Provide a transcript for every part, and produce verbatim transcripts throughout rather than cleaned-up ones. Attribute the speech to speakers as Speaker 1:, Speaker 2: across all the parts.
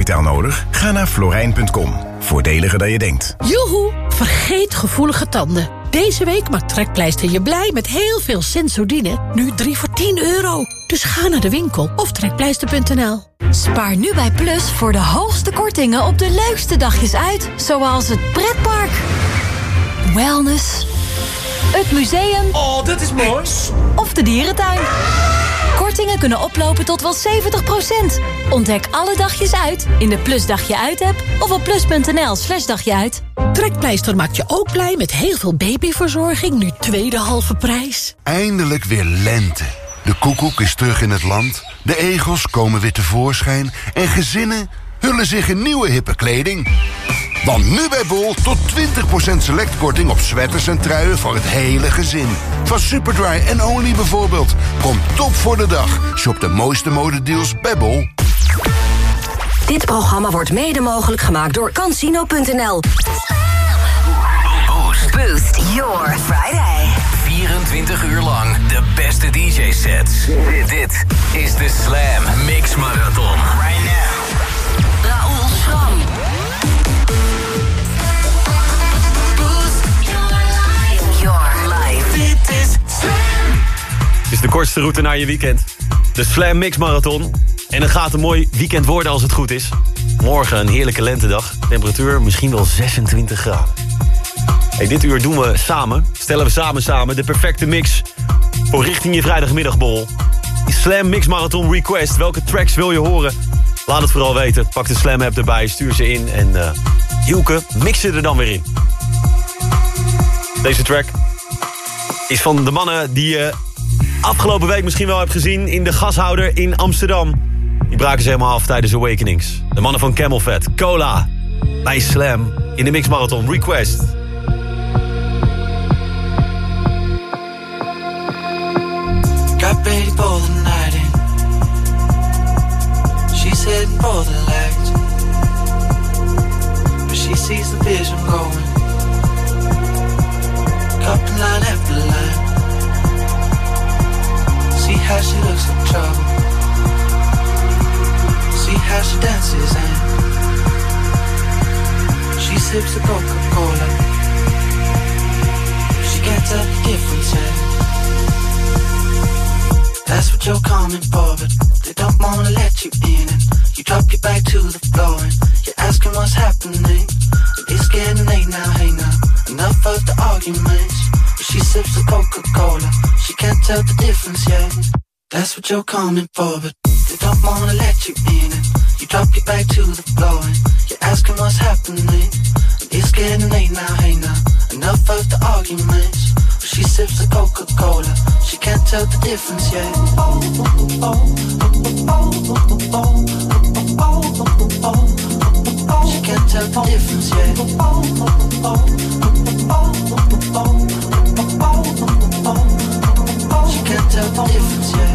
Speaker 1: retail nodig? Ga naar florijn punt com. Voordeliger dan je denkt.
Speaker 2: Joehoe, vergeet gevoelige tanden. Deze week maakt Trekpleister je blij met heel veel Sensodyne. Nu drie voor tien euro. Dus ga naar de winkel of trekpleister punt n l.
Speaker 3: Spaar nu bij Plus voor de hoogste kortingen op de leukste dagjes uit. Zoals het pretpark, wellness, het museum...
Speaker 4: Oh, dat is mooi!
Speaker 3: ...of de dierentuin. Kortingen kunnen oplopen tot wel zeventig procent. Ontdek alle dagjes uit in de Plus Dagje Uit-app... of op plus punt n l slash dagje uit.
Speaker 2: Trekpleister maakt je ook blij met heel veel babyverzorging... nu tweede halve prijs.
Speaker 5: Eindelijk weer lente. De koekoek is terug in het land. De egels komen weer tevoorschijn. En gezinnen hullen zich in nieuwe hippe kleding. Want nu bij Bol tot twintig procent selectkorting op sweaters en truien voor het hele gezin. Van Superdry en Only bijvoorbeeld. Kom top voor de dag. Shop de mooiste modedeals bij Bol.
Speaker 6: Dit programma wordt mede mogelijk gemaakt door Cansino punt n l.
Speaker 7: Boost.
Speaker 6: Boost your Friday.
Speaker 7: vierentwintig uur lang de beste D J-sets. Dit, dit is de Slam Mix Marathon. Right now.
Speaker 6: Raoul Schram. Boost your life. Your life.
Speaker 7: Dit is Slam.
Speaker 4: Het is de kortste route naar je weekend. De Slam Mix Marathon. En het gaat een mooi weekend worden als het goed is. Morgen een heerlijke lentedag. Temperatuur misschien wel zesentwintig graden. Hey, dit uur doen we samen, stellen we samen samen... de perfecte mix voor richting je vrijdagmiddagborrel. Slam Mix Marathon Request. Welke tracks wil je horen? Laat het vooral weten. Pak de Slam app erbij, stuur ze in en uh, Hielke mix ze er dan weer in. Deze track is van de mannen die je afgelopen week misschien wel hebt gezien... in de Gashouder in Amsterdam. Die braken ze helemaal af tijdens Awakenings. De mannen van Camel Fat, Cola, bij Slam in de Mix Marathon Request.
Speaker 8: Got ready for the night in. She's heading for the light, but she sees the vision going. Cupping line after line. See how she looks in trouble. See how she dances and she sips the Coca-Cola. She can't tell the difference yet. That's what you're coming for, but they don't wanna let you in. And you drop your back to the floor and you're asking what's happening. It's getting late now, hey now, enough of the arguments. But she sips the Coca-Cola, she can't tell the difference yet. That's what you're coming for, but they don't wanna let you in. And you drop your back to the floor and you're asking what's happening. It's getting late now, hey now, enough of the arguments. She sips the Coca-Cola, she can't tell the difference yet. She can't tell the difference yet. She can't tell the difference yet.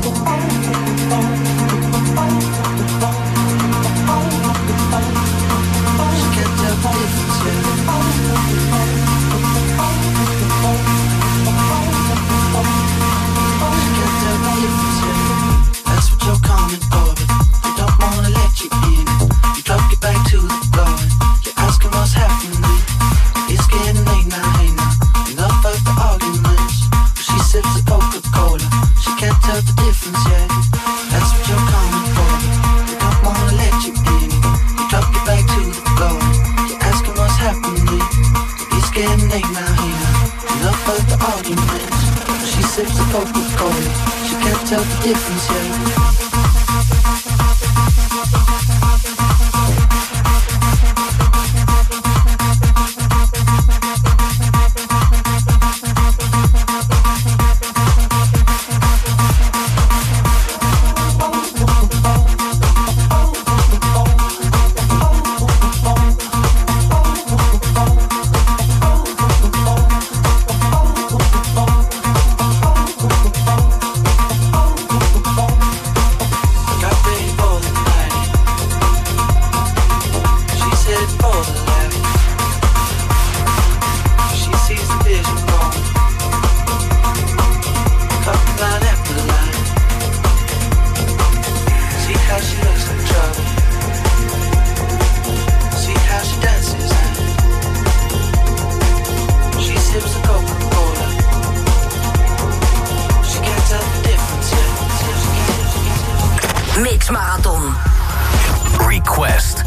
Speaker 8: She can't tell the difference yet. That's what you're coming for, but they don't wanna let you in. You drop your back to the floor and you're asking what's happening. It's getting late now, hey now, enough of the arguments. But she sips the Coca-Cola, she can't tell the difference yet. That's what you're coming for, but they don't wanna let you in. You drop your back to the floor and you're asking what's happening. It's getting late now, hey now, enough of the arguments. She sips the Coca-Cola, she can't tell the difference yet.
Speaker 7: Request.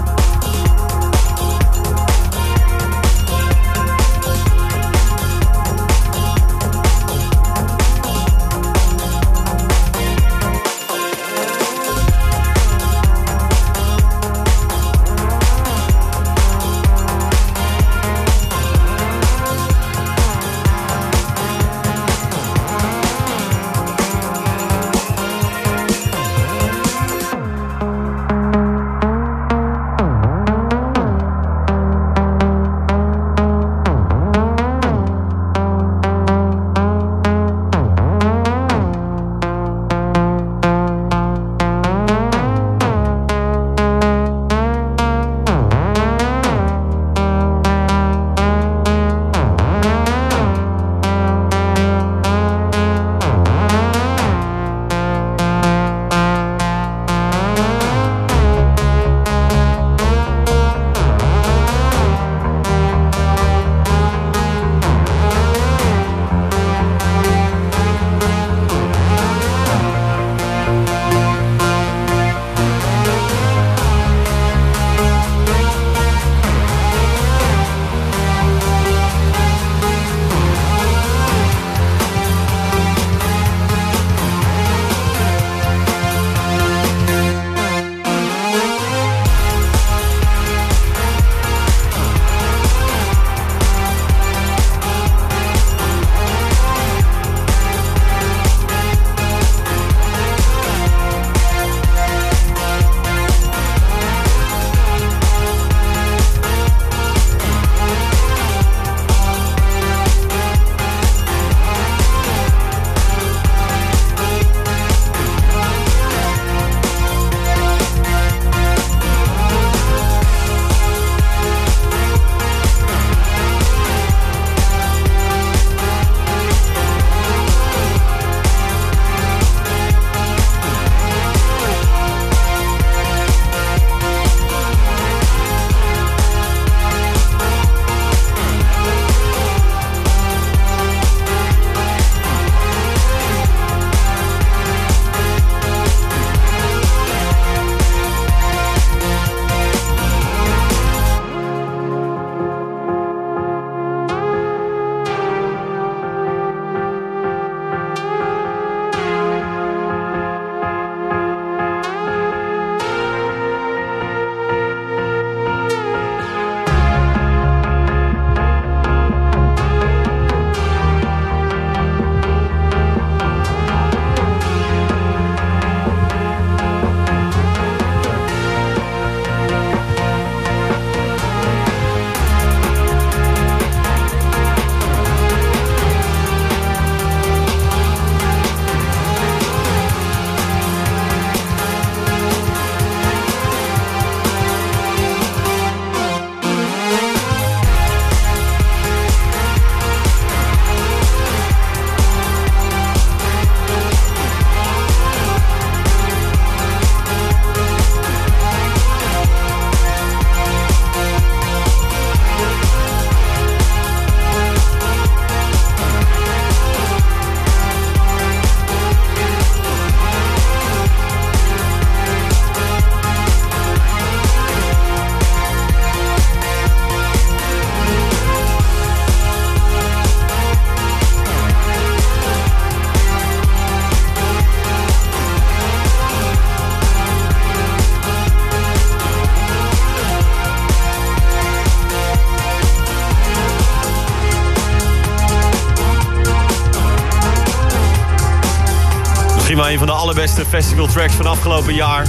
Speaker 4: Misschien wel een van de allerbeste festivaltracks van afgelopen jaar.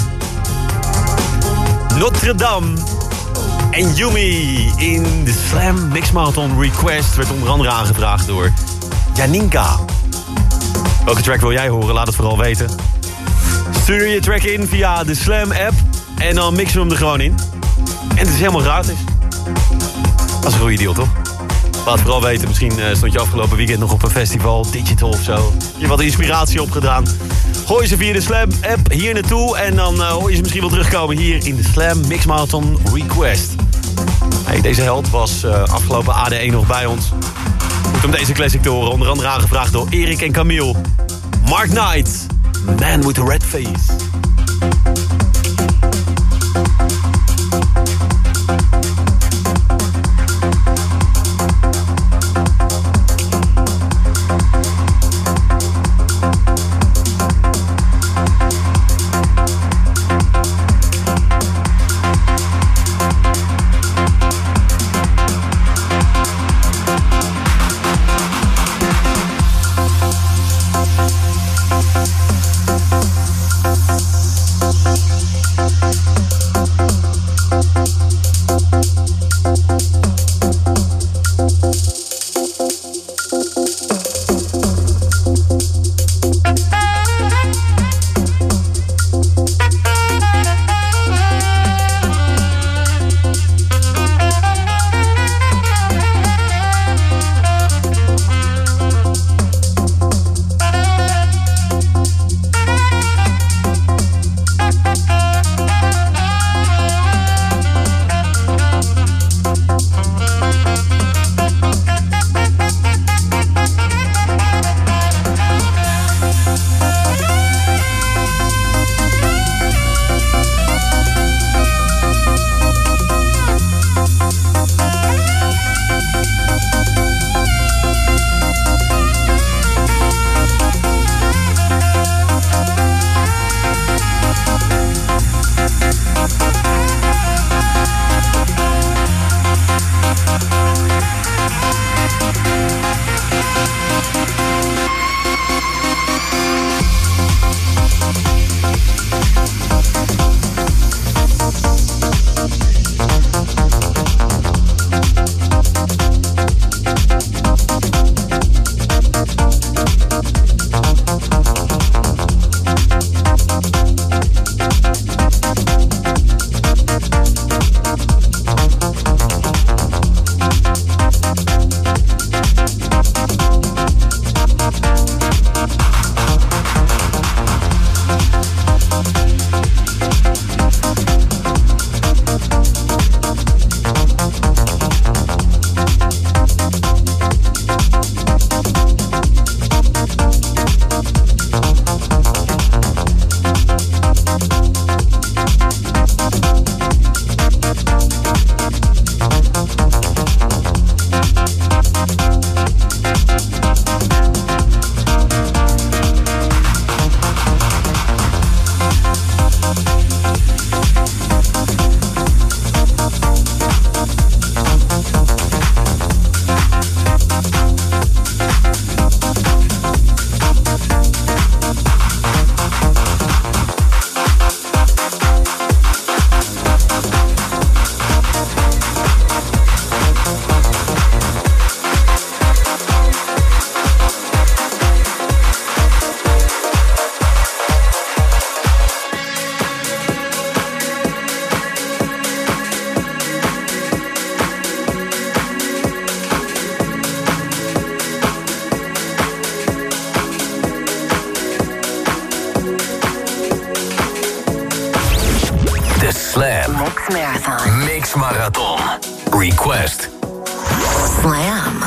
Speaker 4: Notre Dame en Yumi in de Slam Mix Marathon Request werd onder andere aangevraagd door Janinka. Welke track wil jij horen? Laat het vooral weten. Stuur je track in via de Slam app en dan mixen we hem er gewoon in. En het is helemaal gratis. Dat is een goede deal, toch? Laat vooral weten, misschien uh, stond je afgelopen weekend nog op een festival, digital of zo. Je hebt wat inspiratie opgedaan. Gooi ze via de Slam app hier naartoe en dan uh, hoor je ze misschien wel terugkomen hier in de Slam Mix Marathon Request. Hey, deze held was uh, afgelopen A D één nog bij ons. Goed om deze classic te horen, onder andere aangevraagd door Erik en Camille. Mark Knight, Man with a Red Face.
Speaker 6: time.
Speaker 7: Mix Marathon. Request.
Speaker 6: Slam.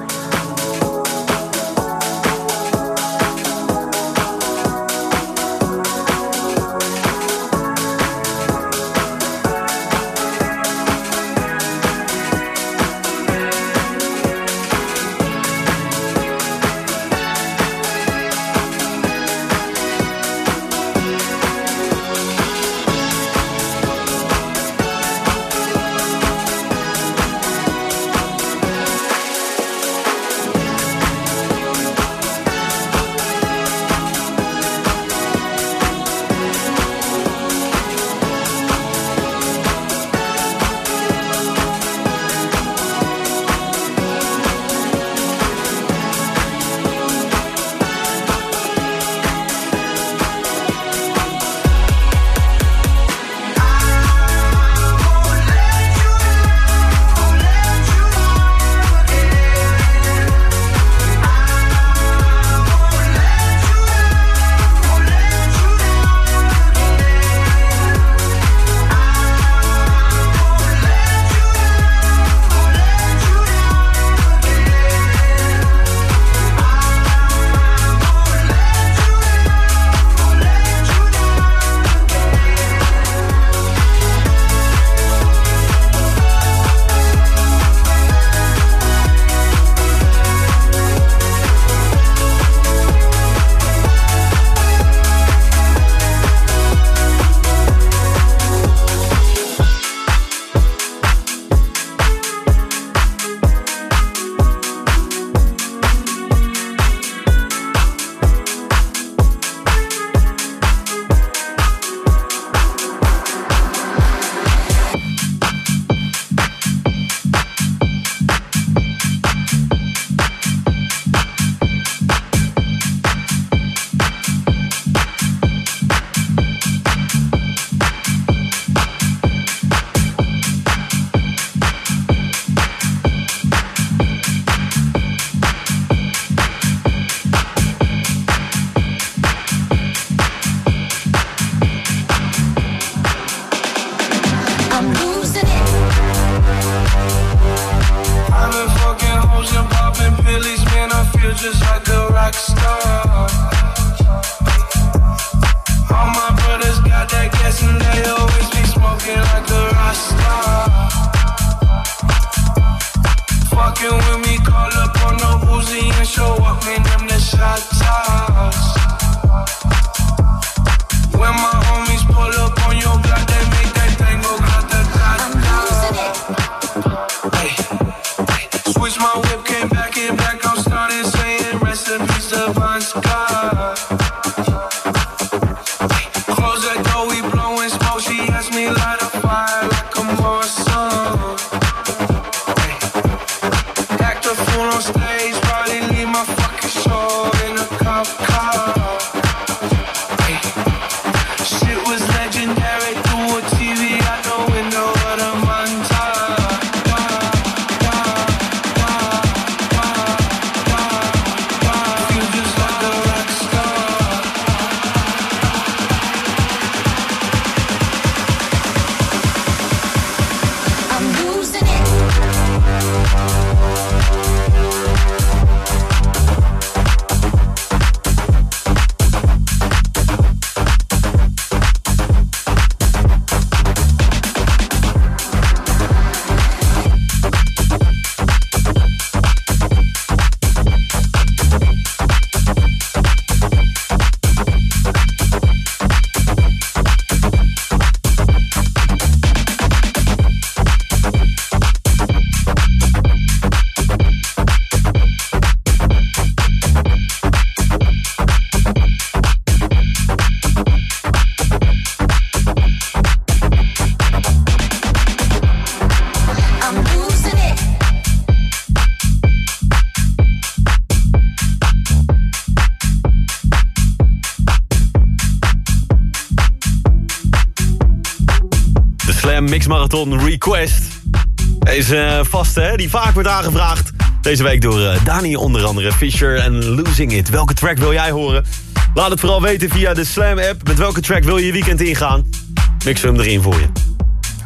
Speaker 4: Mix Marathon Request. Deze uh, vaste, hè, die vaak wordt aangevraagd. Deze week door uh, Dani onder andere. Fisher en Losing It. Welke track wil jij horen? Laat het vooral weten via de Slam app. Met welke track wil je je weekend ingaan? Mixen we hem erin voor je.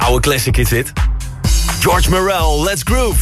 Speaker 4: Oude classic is dit. George Morel, Let's Groove.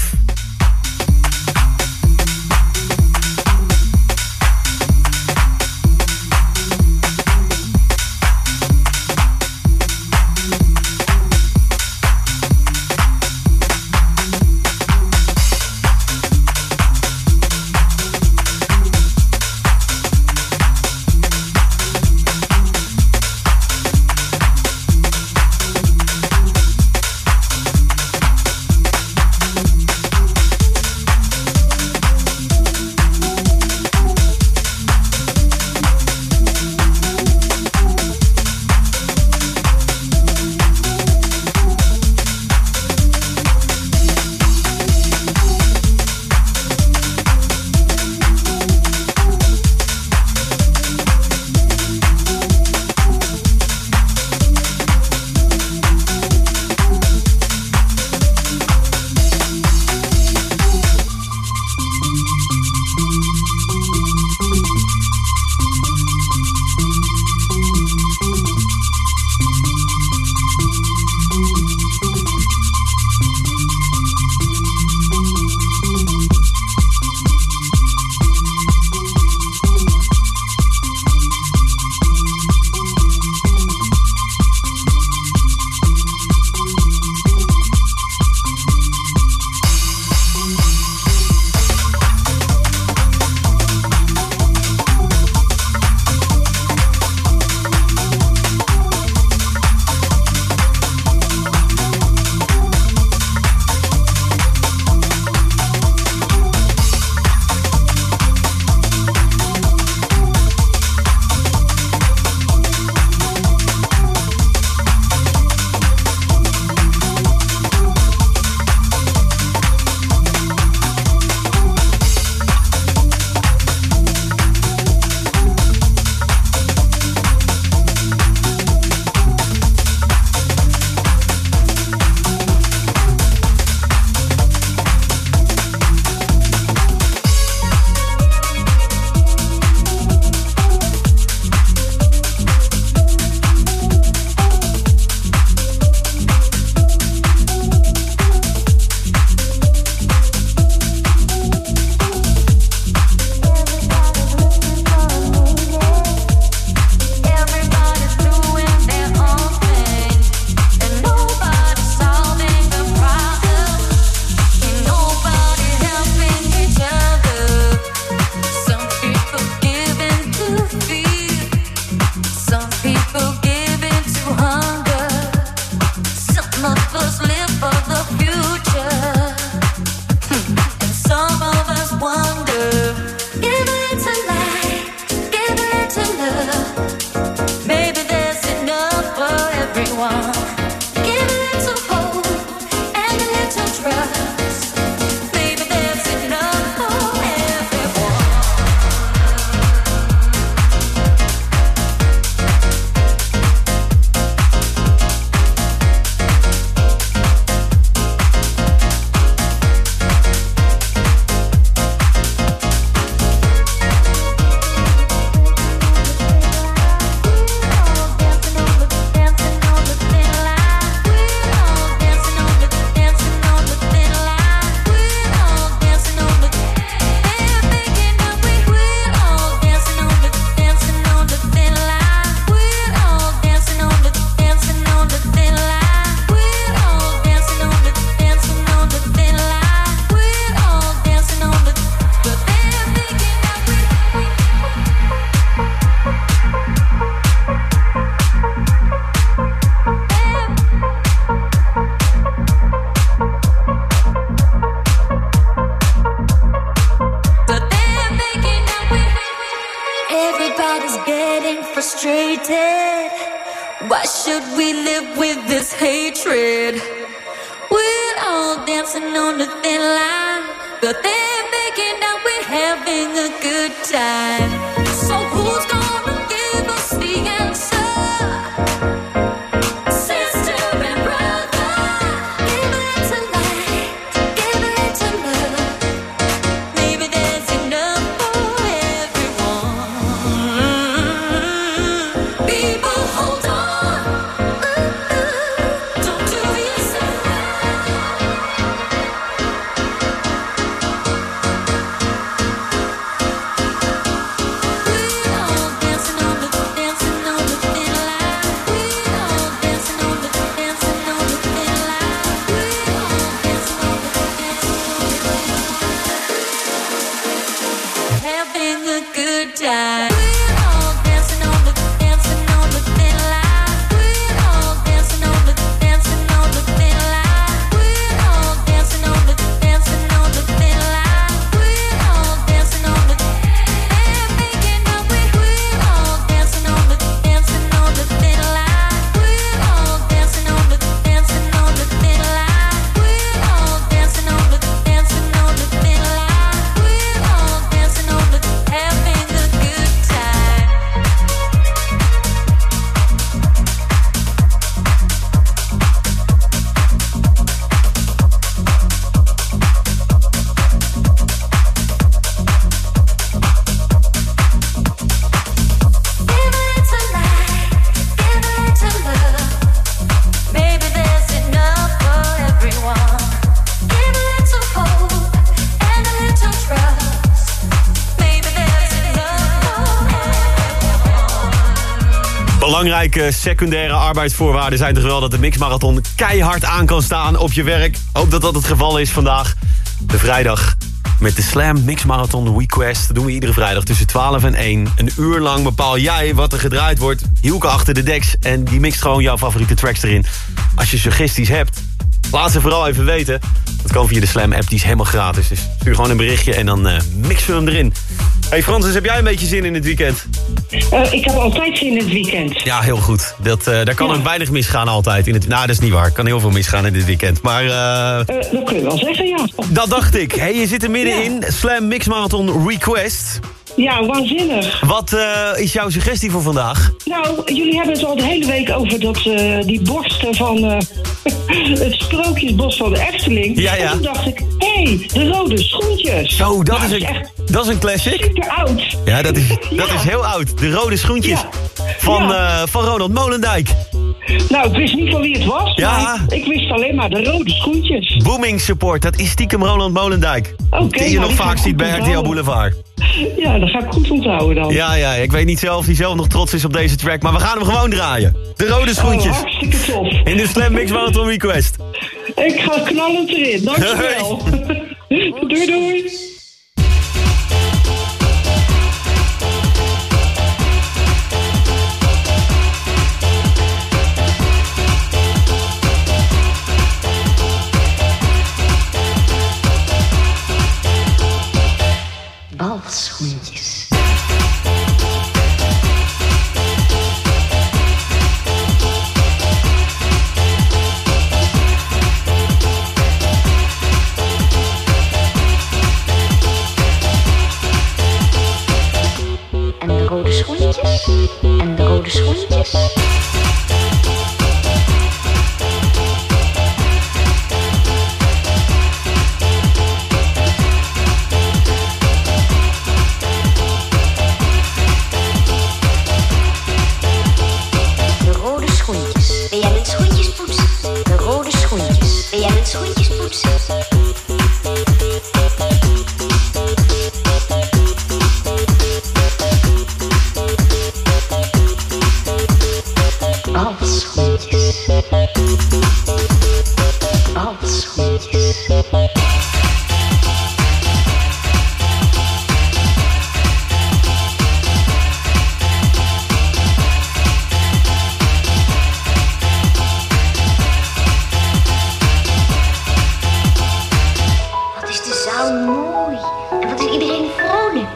Speaker 9: frustrated. Why should we live with this hatred? We're all dancing on the thin line, but they're making out we're having a good time. So who's gonna give us the answer? Sister and brother, give it to light, give it to love. Maybe there's enough for everyone. People, hold on. Ooh, ooh. Don't do yourself. time. We're all dancing on the, dancing on the thin line. We're all dancing on the, dancing on the thin line. We're all dancing on the, dancing on the thin line. We're all dancing on the, and making up. We we're all dancing on the, dancing on the thin line. We're all dancing on the, dancing on the thin line. We're all dancing on the, dancing on the thin line. We're all dancing on the, having a good time. Give it to life, give it to love. Maybe there's enough for everyone. Give a little hope and a little trust. Maybe there's enough for everyone.
Speaker 4: Belangrijke secundaire arbeidsvoorwaarden zijn toch wel dat de mixmarathon keihard aan kan staan op je werk. Hoop dat dat het geval is vandaag. De vrijdag met de Slam Mixmarathon Request. Dat doen we iedere vrijdag tussen twaalf en één. Een uur lang bepaal jij wat er gedraaid wordt. Hielke achter de deks en die mixt gewoon jouw favoriete tracks erin. Als je suggesties hebt, laat ze vooral even weten. Dat kan via de Slam app, die is helemaal gratis. Dus stuur gewoon een berichtje en dan uh, mixen we hem erin. Hey Francis, heb jij een beetje zin in het weekend?
Speaker 10: Uh, ik heb altijd zin in het weekend.
Speaker 4: Ja, heel goed. Dat, uh, daar kan
Speaker 10: Ja.
Speaker 4: ook weinig misgaan altijd. In het, nou, dat is niet waar. Er kan heel veel misgaan in dit weekend. Maar uh,
Speaker 10: Uh, dat kun je wel zeggen, ja.
Speaker 4: dat dacht ik. Hey, je zit er middenin. Slam Mixmarathon Request.
Speaker 10: Ja, waanzinnig.
Speaker 4: Wat uh, is jouw suggestie voor vandaag?
Speaker 10: Nou, jullie hebben het al de hele week over dat, uh, die borsten van uh, het sprookjesbos van de Efteling.
Speaker 4: Ja, ja.
Speaker 10: En toen dacht ik, hé, hey, de rode schoentjes.
Speaker 4: Zo, dat,
Speaker 10: Nou,
Speaker 4: is, een,
Speaker 10: echt
Speaker 4: dat is een classic.
Speaker 10: super oud.
Speaker 4: Ja, dat is, dat
Speaker 10: Ja.
Speaker 4: is heel oud. De rode schoentjes
Speaker 10: Ja.
Speaker 4: van,
Speaker 10: Ja.
Speaker 4: uh, van Ronald Molendijk.
Speaker 10: Nou, ik wist niet van wie het was,
Speaker 4: Ja.
Speaker 10: maar ik wist alleen maar de rode schoentjes.
Speaker 4: Booming Support, dat is stiekem Ronald Molendijk.
Speaker 10: Oké,
Speaker 4: die je
Speaker 10: nou,
Speaker 4: nog
Speaker 10: die ga
Speaker 4: vaak
Speaker 10: ik
Speaker 4: ziet
Speaker 10: goed
Speaker 4: bij R T L
Speaker 10: onthouden.
Speaker 4: Boulevard.
Speaker 10: Ja, dat ga ik goed onthouden dan.
Speaker 4: Ja, ja, ik weet niet zelf of hij zelf nog trots is op deze track, maar we gaan hem gewoon draaien. De rode schoentjes.
Speaker 10: Oh, hartstikke tof.
Speaker 4: In de Slam Mix Marathon Request.
Speaker 10: Ik ga knallend erin, dankjewel. Doei, doei.
Speaker 6: Balschoentjes. En de rode schoentjes. En de rode schoentjes. De rode schoentjes. Ben jij met schoentjes poetsen? De rode schoentjes. Ben jij met schoentjes poetsen? Balschoentjes. Balschoentjes. Wat is de zaal mooi. En wat is iedereen vrolijk.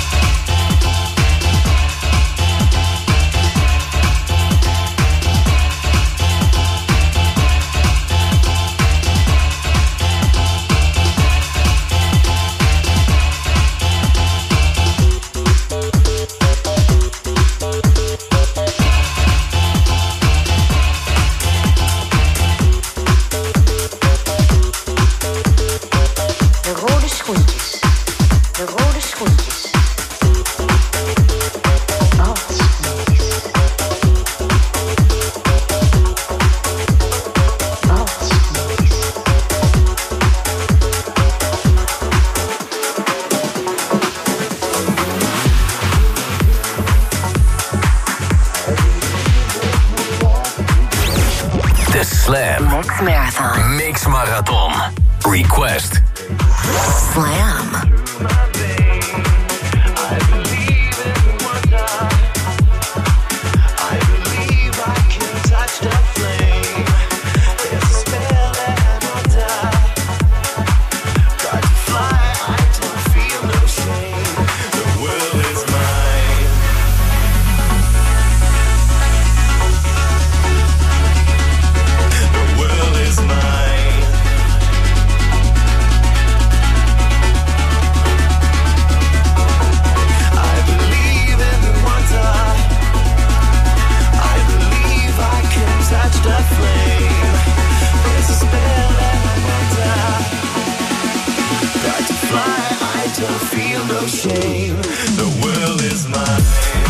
Speaker 6: De rode schoentjes. De rode schoentjes. Balschoentjes. Balschoentjes.
Speaker 7: De Slam
Speaker 6: Mix Marathon.
Speaker 7: Mix Marathon Request.
Speaker 6: Slam.
Speaker 11: shame. The world is mine.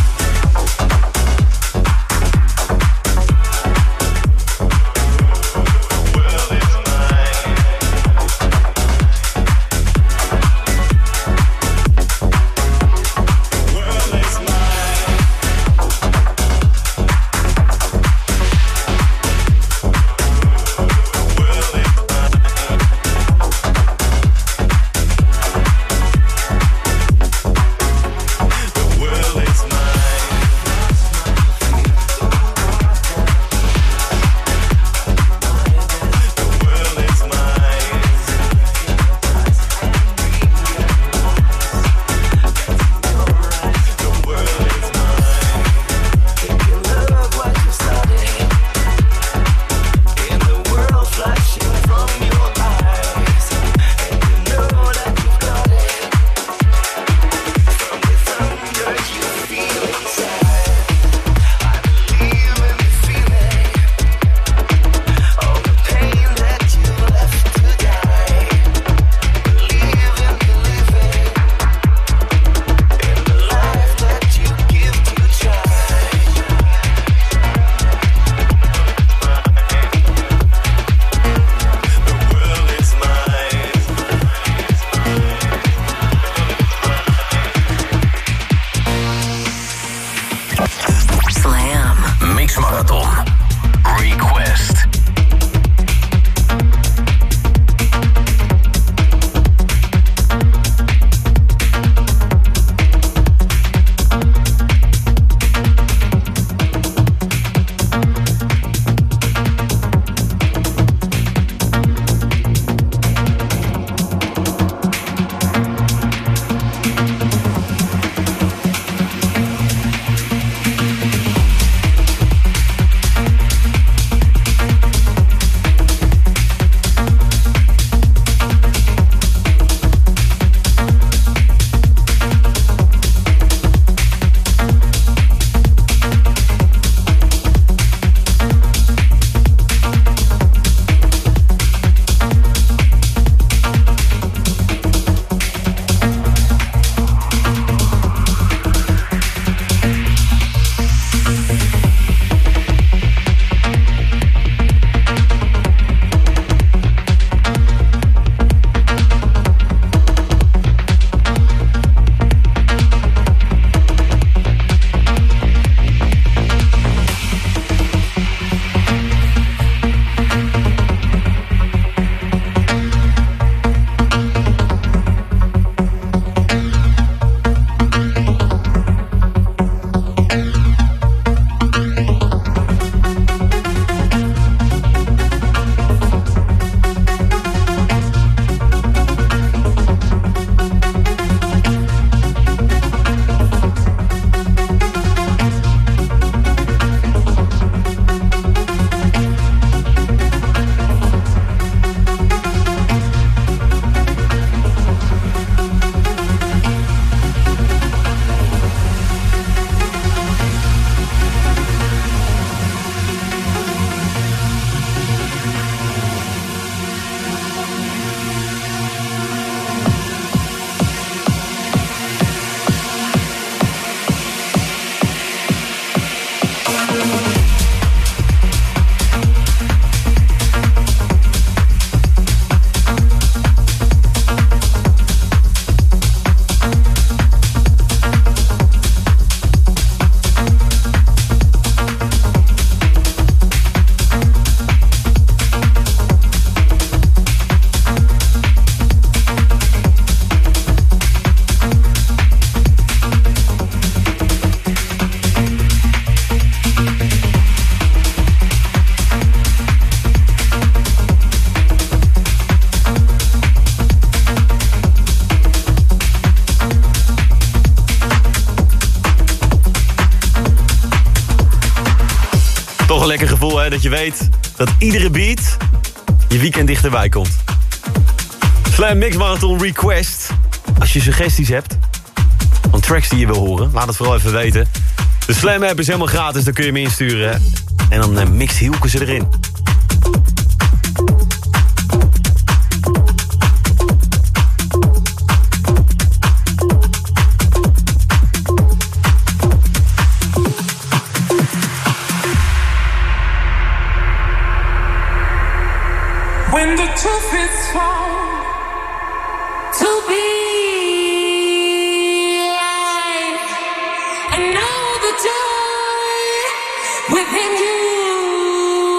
Speaker 4: Toch een lekker gevoel, hè? Dat je weet dat iedere beat je weekend dichterbij komt. Slam Mix Marathon Request. Als je suggesties hebt van tracks die je wil horen, laat het vooral even weten. De Slam app is helemaal gratis, dan kun je me insturen. En dan uh, mixt Hielke ze erin.
Speaker 9: is wrong to be alive. I know the joy within you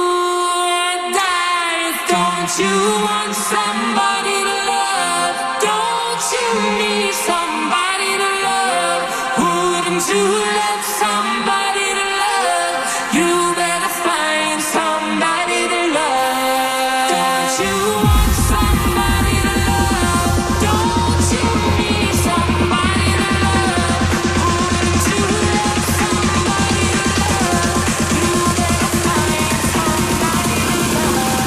Speaker 9: dies. Don't you want somebody to love? Don't you need somebody to love? Wouldn't you love somebody to love? You better find somebody to love. Don't you want somebody to love? Don't you need somebody to love? Wouldn't you love somebody to love? You better find somebody to love.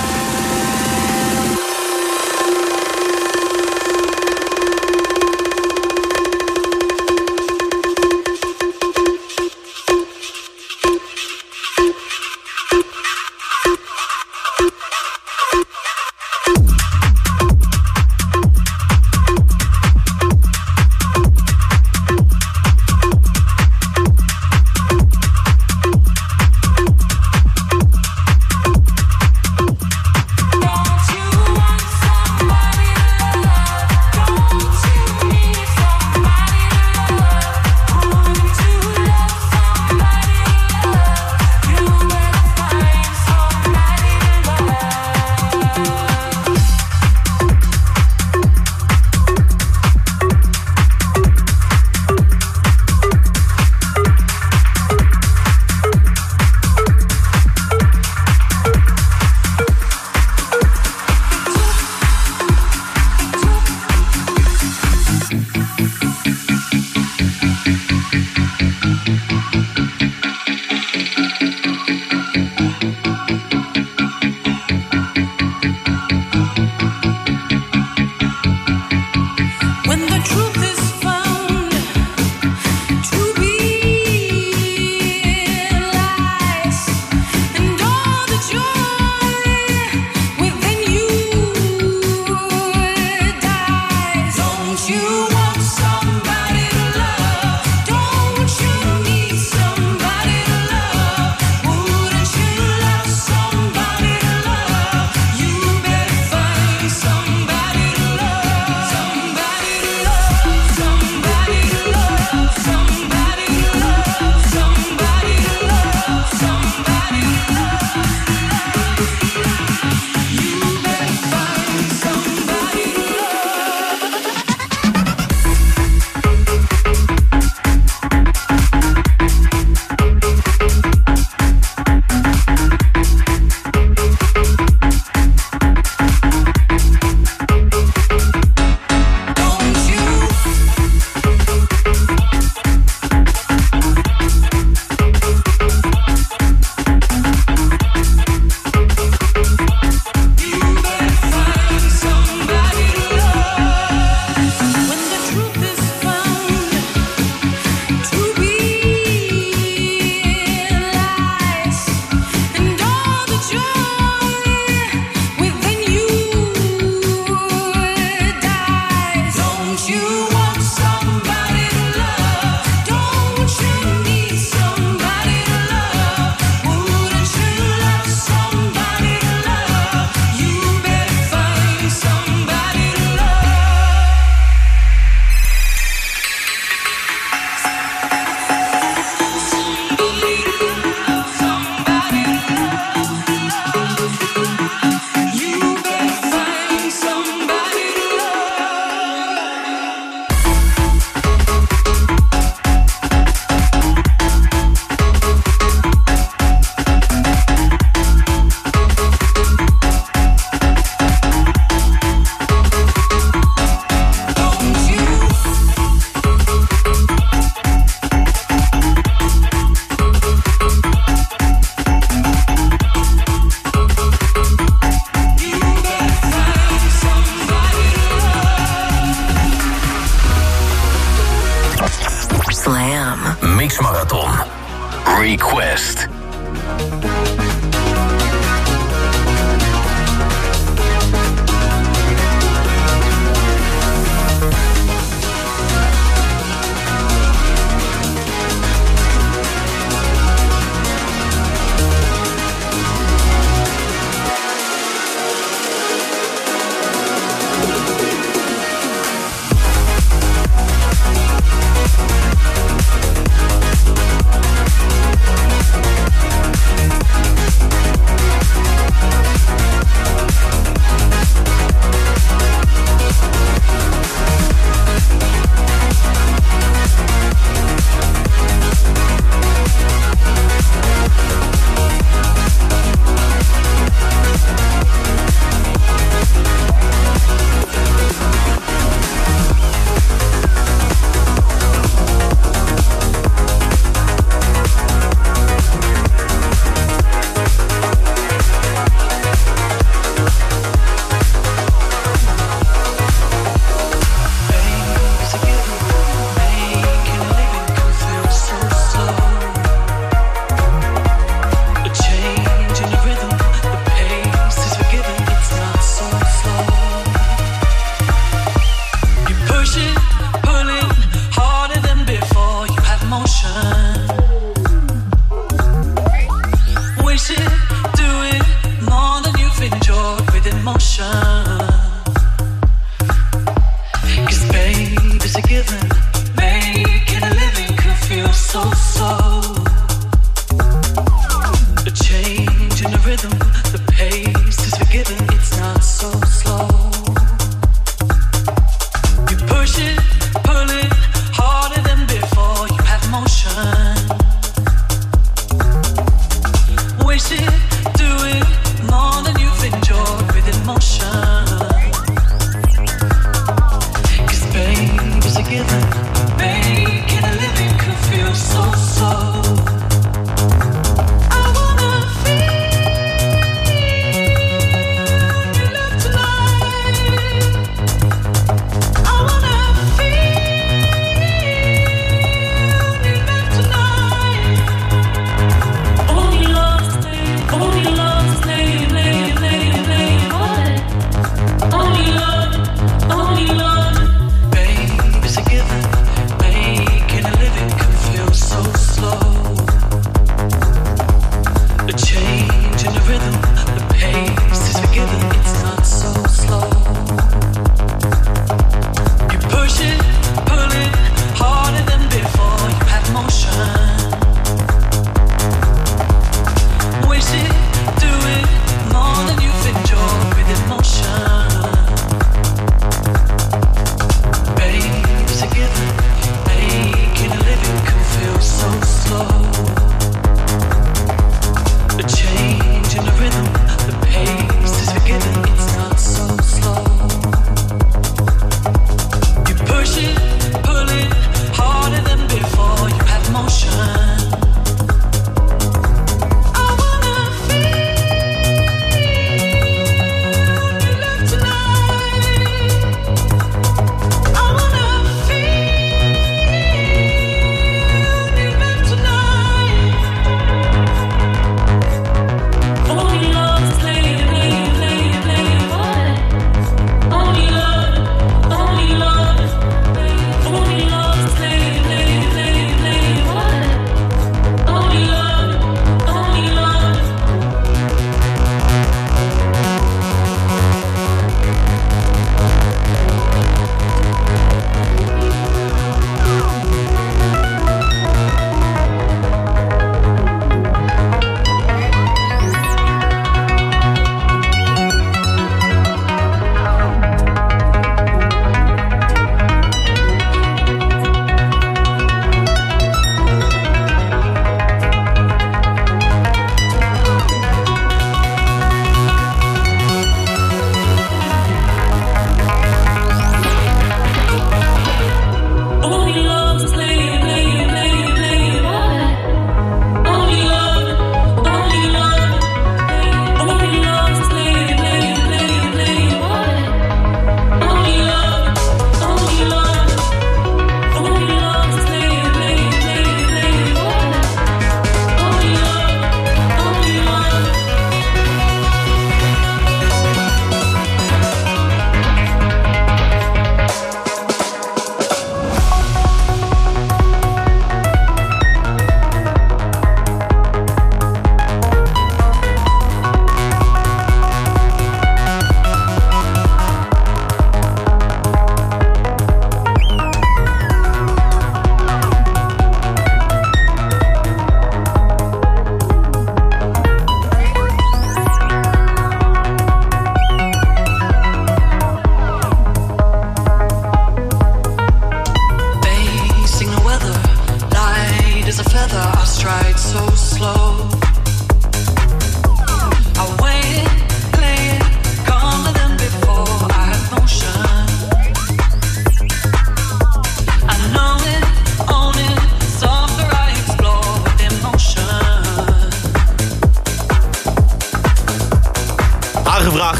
Speaker 7: Request.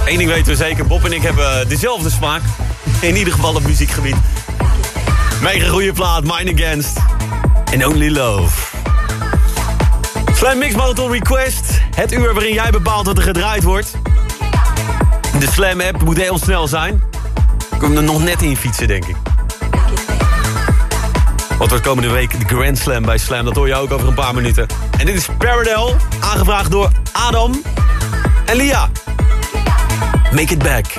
Speaker 4: Eén ding weten we zeker, Bob en ik hebben dezelfde smaak. In ieder geval op muziekgebied. Mega goede plaat, Mine Against. En Only Love. Slam Mix Marathon Request. Het uur waarin jij bepaalt wat er gedraaid wordt. De Slam app moet heel snel zijn. Ik kom er nog net in fietsen, denk ik. Wat wordt komende week de Grand Slam bij Slam? Dat hoor je ook over een paar minuten. En dit is Paradel, aangevraagd door Adam en Lia. Make it back.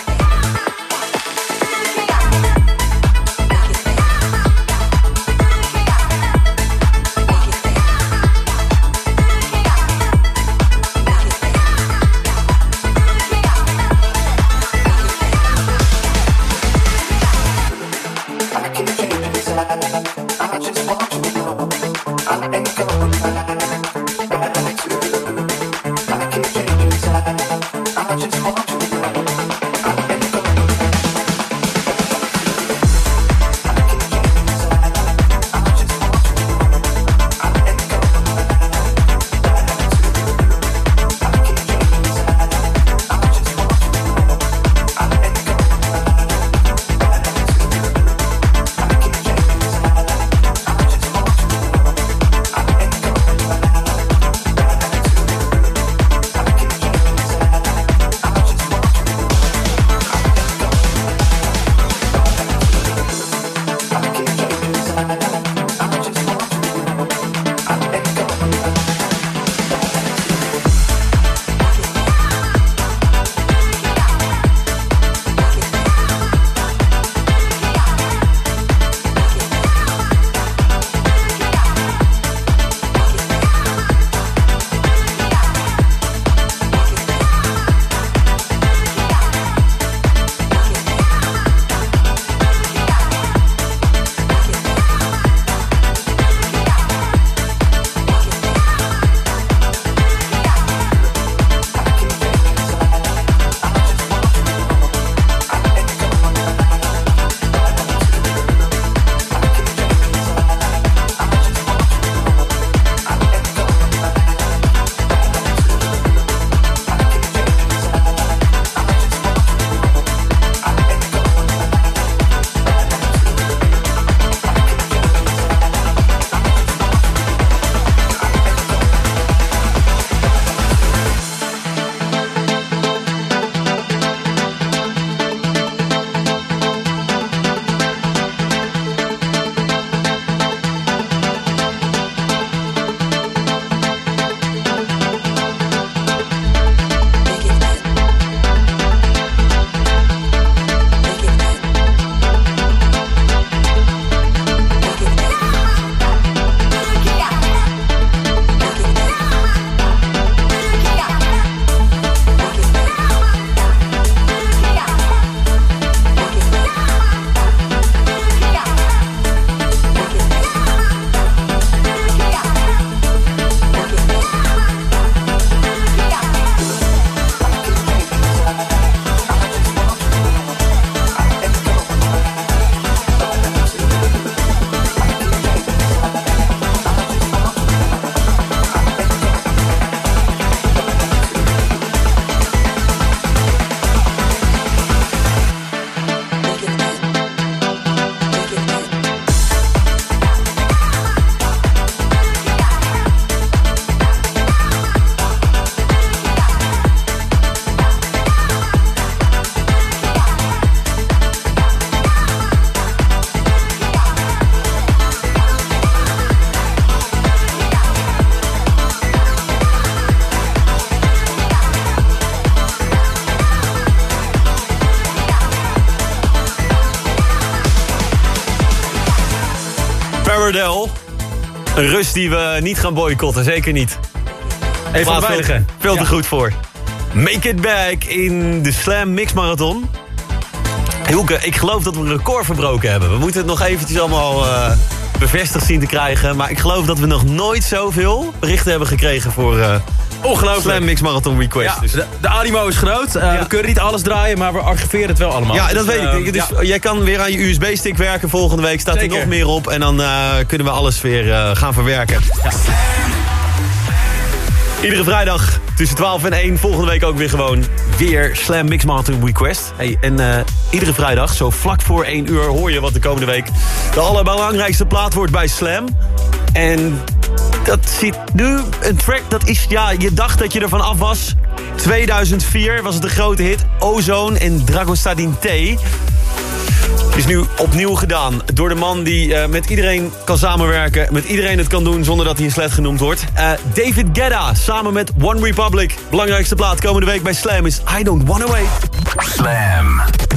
Speaker 4: Paradel. Een rust die we niet gaan boycotten, zeker niet.
Speaker 12: Even
Speaker 4: veel, veel te ja. goed voor. Make it back in de Slam Mix Marathon. Hielke, ik geloof dat we een record verbroken hebben. We moeten het nog eventjes allemaal uh, bevestigd zien te krijgen. Maar ik geloof dat we nog nooit zoveel berichten hebben gekregen voor... Uh, Ongelooflijk. Slam Mix Marathon Request.
Speaker 12: Ja, dus. de, de animo is groot. Uh, ja. We kunnen niet alles draaien, maar we archiveren het wel allemaal.
Speaker 4: Ja,
Speaker 12: dus,
Speaker 4: dat weet uh, ik. Dus ja. Jij kan weer aan je U S B-stick werken. Volgende week staat Zeker. er nog meer op. En dan uh, kunnen we alles weer uh, gaan verwerken. Ja. Iedere vrijdag tussen twaalf en één. Volgende week ook weer gewoon weer Slam Mix Marathon Request. Hey, en uh, iedere vrijdag, zo vlak voor één uur, hoor je wat de komende week de allerbelangrijkste plaat wordt bij Slam. En dat zit nu een track, dat is, ja, je dacht dat je ervan af was. tweeduizend vier was het een grote hit. Ozone en Dragostadin T. Is nu opnieuw gedaan door de man die uh, met iedereen kan samenwerken. Met iedereen het kan doen zonder dat hij een slet genoemd wordt. Uh, David Guetta samen met One Republic. Belangrijkste plaat komende week bij Slam is I Don't Wanna Wait.
Speaker 7: Slam.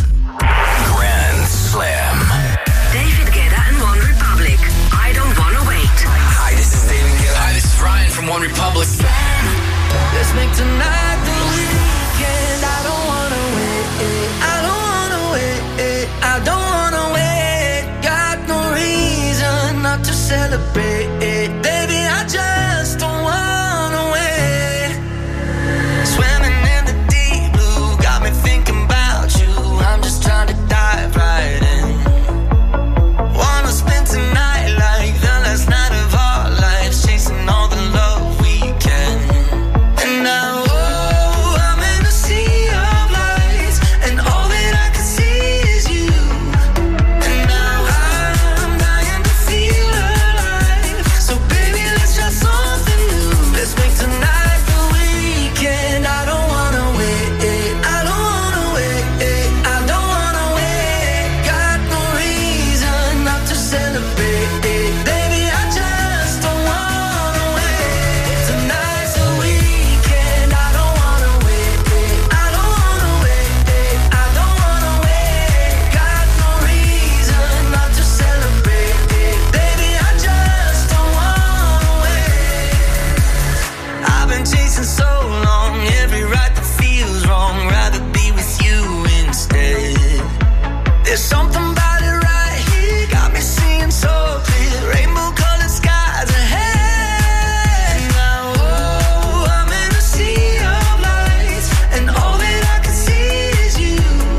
Speaker 7: Grand Slam.
Speaker 13: David Guetta and One Republic. I Don't Wanna Wait.
Speaker 14: Hi, this is David Guetta. Hi, this is Ryan from One Republic.
Speaker 8: Slam. Let's make tonight the weekend. I don't wanna wait. I don't wanna wait. I don't wanna wait. Got no reason not to celebrate. Baby, I just don't wanna wait. Swimming in the deep blue got me thinking about you. I'm just trying to dive right in. Wanna spend tonight like the last night of our lives, chasing all the love we can. And now, oh, I'm in a sea of lights, and all that I can see is you. And now I'm dying to feel alive. So baby, let's try something new. Let's make tonight the weekend. I don't wanna wait. I don't wanna wait. I don't wanna wait. Got no reason not to celebrate. Baby, I just don't wanna wait. Tonight's the weekend. I don't wanna wait. I don't wanna wait. I don't wanna wait. Got no reason not to celebrate. Baby, I just don't wanna wait. I've been chasing so long, every right that feels wrong. Rather be with you instead. There's something about it right here, got me seeing so clear. Rainbow colored skies ahead. Now, oh, I'm in a sea of lights, and all that I can see is you.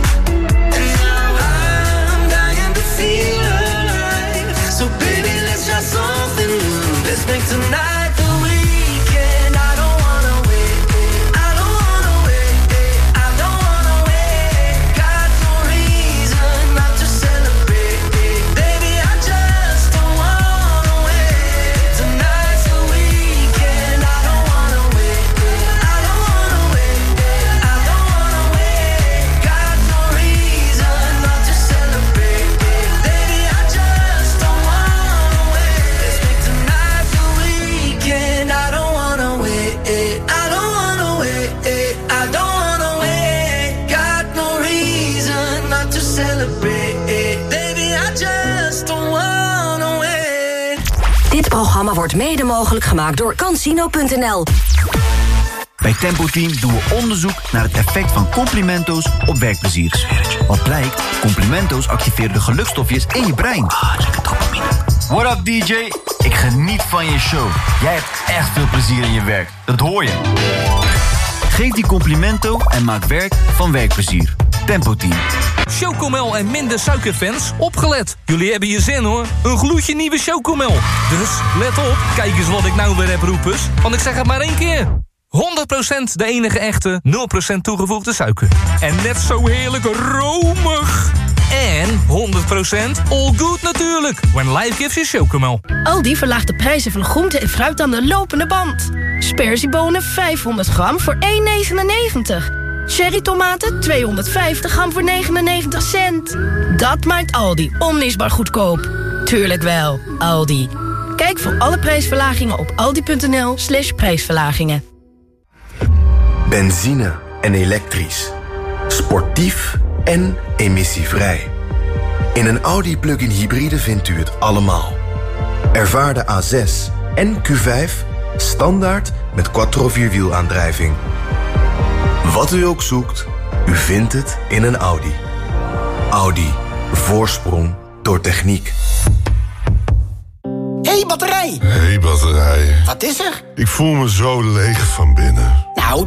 Speaker 8: And now I'm dying to feel alive. So baby, let's try something new. Let's make tonight the weekend. I don't wanna wait. I don't wanna wait. I don't wanna wait. Got no reason not to celebrate. Baby, I just don't wanna wait. Tonight's the weekend. I don't wanna wait. I don't wanna wait. I don't wanna wait. Got no reason not to celebrate. Baby, I just don't wanna wait. Let's make tonight the weekend. I don't wanna wait. I don't wanna wait. I don't wanna wait. Got no reason not to celebrate. Baby, I just don't wanna wait.
Speaker 13: Dit programma wordt mede mogelijk gemaakt door Cansino punt n l.
Speaker 15: Bij Tempo Team doen we onderzoek naar het effect van complimento's op werkplezier. Wat blijkt? Complimento's activeren de gelukstofjes in je brein. Ah, lekker dopamine. What up D J? Ik geniet van je show. Jij hebt echt veel plezier in je werk. Dat hoor je. Geef die complimento en maak werk van werkplezier. Tempo Team.
Speaker 16: Chocomel en minder suikerfans, opgelet. Jullie hebben je zin hoor. Een gloedje nieuwe Chocomel. Dus let op, kijk eens wat ik nou weer heb roepers. Want ik zeg het maar één keer. honderd procent de enige echte, nul procent toegevoegde suiker. En net zo heerlijk romig. En honderd procent all good natuurlijk. When life gives you Chocomel.
Speaker 17: Aldi verlaagt de prijzen van groente en fruit aan de lopende band. Sperziebonen vijfhonderd gram voor één negenennegentig. Cherrytomaten tweehonderdvijftig gram voor negenennegentig cent. Dat maakt Aldi onmisbaar goedkoop. Tuurlijk wel, Aldi. Kijk voor alle prijsverlagingen op aldi.nl slash prijsverlagingen.
Speaker 18: Benzine en elektrisch. Sportief en emissievrij. In een Audi plug-in hybride vindt u het allemaal. Ervaar de A zes en Q vijf standaard met quattro vierwielaandrijving. Wat u ook zoekt, u vindt het in een Audi. Audi. Voorsprong door techniek.
Speaker 19: Hey batterij!
Speaker 20: Hey batterij.
Speaker 19: Wat is er?
Speaker 20: Ik voel me zo leeg van binnen.
Speaker 19: Nou,